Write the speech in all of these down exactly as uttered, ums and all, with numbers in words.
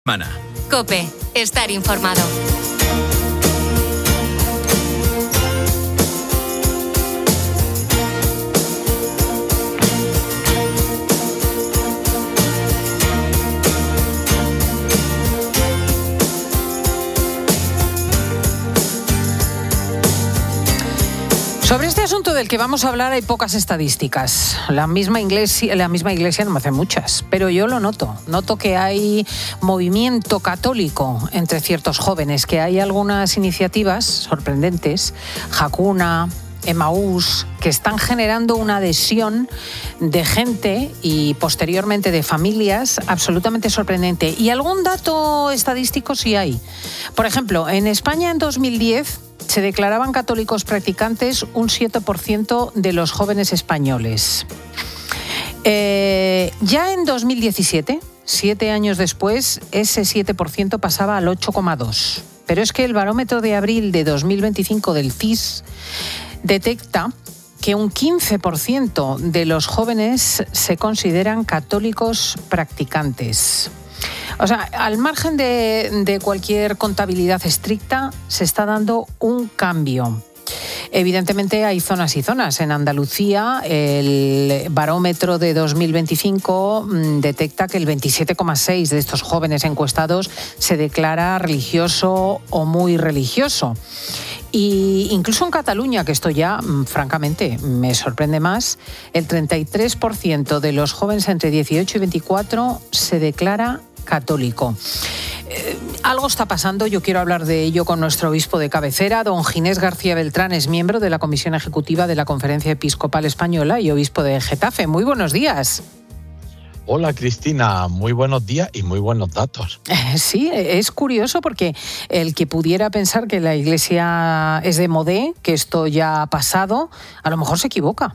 Mana. COPE. Estar informado. Sobre este asunto del que vamos a hablar hay pocas estadísticas. La misma iglesia, la misma iglesia no me hace muchas, pero yo lo noto. Noto que hay movimiento católico entre ciertos jóvenes, que hay algunas iniciativas sorprendentes, Hakuna, Emaús, que están generando una adhesión de gente y posteriormente de familias absolutamente sorprendente. Y algún dato estadístico sí hay. Por ejemplo, en España en dos mil diez se declaraban católicos practicantes un siete por ciento de los jóvenes españoles. Eh, ya en dos mil diecisiete, siete años después, ese siete por ciento pasaba al ocho coma dos por ciento. Pero es que el barómetro de abril de dos mil veinticinco del C I S detecta que un quince por ciento de los jóvenes se consideran católicos practicantes. O sea, al margen de, de cualquier contabilidad estricta, se está dando un cambio. Evidentemente hay zonas y zonas. En Andalucía, el barómetro de dos mil veinticinco detecta que el veintisiete coma seis por ciento de estos jóvenes encuestados se declara religioso o muy religioso. Y incluso en Cataluña, que esto ya, francamente, me sorprende más, el treinta y tres por ciento de los jóvenes entre dieciocho y veinticuatro se declara católico. Eh, algo está pasando, yo quiero hablar de ello con nuestro obispo de cabecera, don Ginés García Beltrán, es miembro de la Comisión Ejecutiva de la Conferencia Episcopal Española y obispo de Getafe. Muy buenos días. Hola Cristina, muy buenos días y muy buenos datos. Eh, sí, es curioso porque el que pudiera pensar que la Iglesia es de modé, que esto ya ha pasado, a lo mejor se equivoca.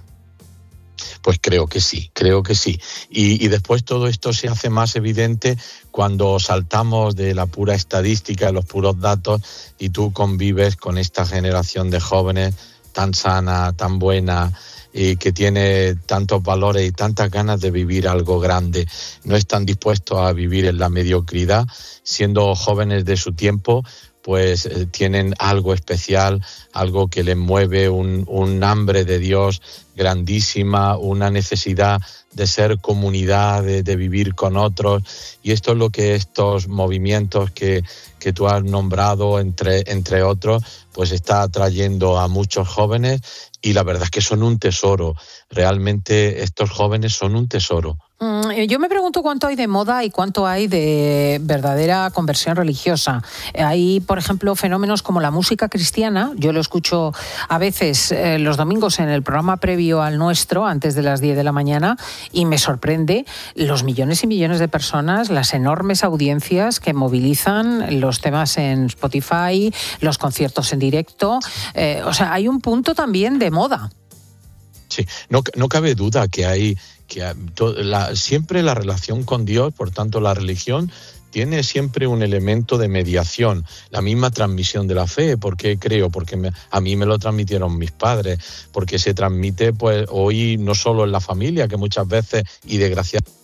Pues creo que sí, creo que sí. Y, y después todo esto se hace más evidente cuando saltamos de la pura estadística, de los puros datos, y tú convives con esta generación de jóvenes tan sana, tan buena, y que tiene tantos valores y tantas ganas de vivir algo grande. No están dispuestos a vivir en la mediocridad, siendo jóvenes de su tiempo, pues eh, tienen algo especial, algo que les mueve, un, un hambre de Dios grandísima, una necesidad de ser comunidad, de, de vivir con otros. Y esto es lo que estos movimientos que, que tú has nombrado, entre, entre otros, pues está atrayendo a muchos jóvenes, y la verdad es que son un tesoro. Realmente estos jóvenes son un tesoro. Yo me pregunto cuánto hay de moda y cuánto hay de verdadera conversión religiosa. Hay, por ejemplo, fenómenos como la música cristiana. Yo lo escucho a veces eh, los domingos en el programa previo al nuestro, antes de las diez de la mañana, y me sorprende los millones y millones de personas, las enormes audiencias que movilizan los temas en Spotify, los conciertos en directo. Eh, o sea, hay un punto también de moda. Sí, no, no cabe duda que hay que la, siempre la relación con Dios, por tanto la religión, tiene siempre un elemento de mediación, la misma transmisión de la fe. ¿Por qué creo? Porque me, a mí me lo transmitieron mis padres, porque se transmite pues hoy no solo en la familia, que muchas veces, y desgraciadamente,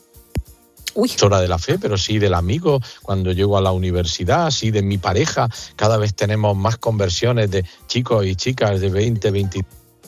es hora de la fe, pero sí del amigo, cuando llego a la universidad, sí de mi pareja. Cada vez tenemos más conversiones de chicos y chicas de veinte, veinte.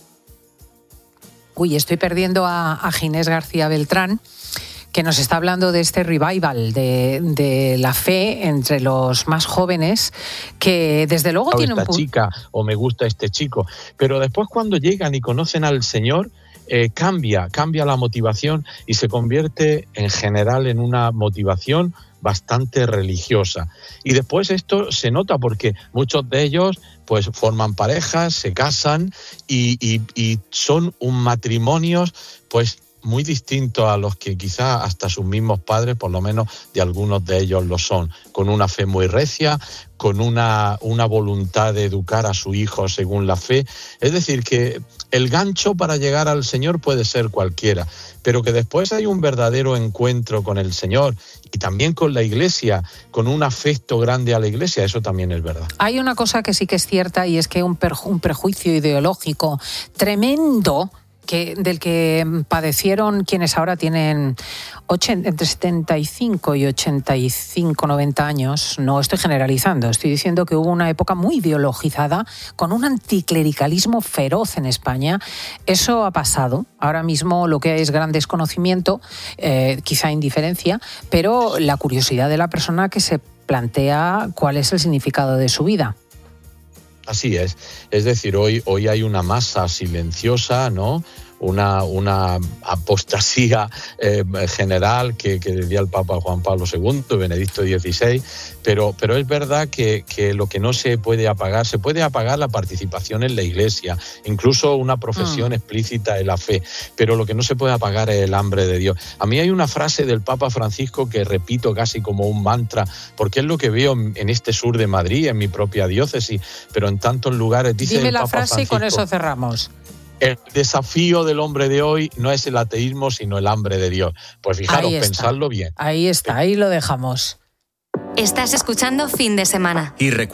Uy, estoy perdiendo a, a Ginés García Beltrán, que nos está hablando de este revival de, de la fe entre los más jóvenes, que desde luego o tiene un esta punto. chica, o me gusta este chico. Pero después, cuando llegan y conocen al Señor, eh, cambia, cambia la motivación y se convierte en general en una motivación bastante religiosa. Y después esto se nota porque muchos de ellos pues forman parejas, se casan y, y, y son un matrimonio pues muy distinto a los que quizá hasta sus mismos padres, por lo menos de algunos de ellos lo son, con una fe muy recia, con una, una voluntad de educar a su hijo según la fe. Es decir, que el gancho para llegar al Señor puede ser cualquiera, pero que después hay un verdadero encuentro con el Señor y también con la Iglesia, con un afecto grande a la Iglesia, eso también es verdad. Hay una cosa que sí que es cierta, y es que un, perju- un prejuicio ideológico tremendo que, del que padecieron quienes ahora tienen entre setenta y cinco y ochenta y cinco, noventa años, no estoy generalizando, estoy diciendo que hubo una época muy ideologizada, con un anticlericalismo feroz en España. Eso ha pasado. Ahora mismo lo que hay es gran desconocimiento, eh, quizá indiferencia, pero la curiosidad de la persona que se plantea cuál es el significado de su vida. Así es. Es decir, hoy, hoy hay una masa silenciosa, ¿no? Una, una apostasía eh, general que, que decía el Papa Juan Pablo segundo, Benedicto dieciséis, pero, pero es verdad que, que lo que no se puede apagar, se puede apagar la participación en la Iglesia, incluso una profesión mm. explícita de la fe, pero lo que no se puede apagar es el hambre de Dios. A mí hay una frase del Papa Francisco que repito casi como un mantra, porque es lo que veo en este sur de Madrid, en mi propia diócesis, pero en tantos lugares. Dice Dime el la Papa frase Francisco, y con eso cerramos. El desafío del hombre de hoy no es el ateísmo, sino el hambre de Dios. Pues fijaros, pensadlo bien. Ahí está, ahí lo dejamos. Estás escuchando Fin de Semana. Y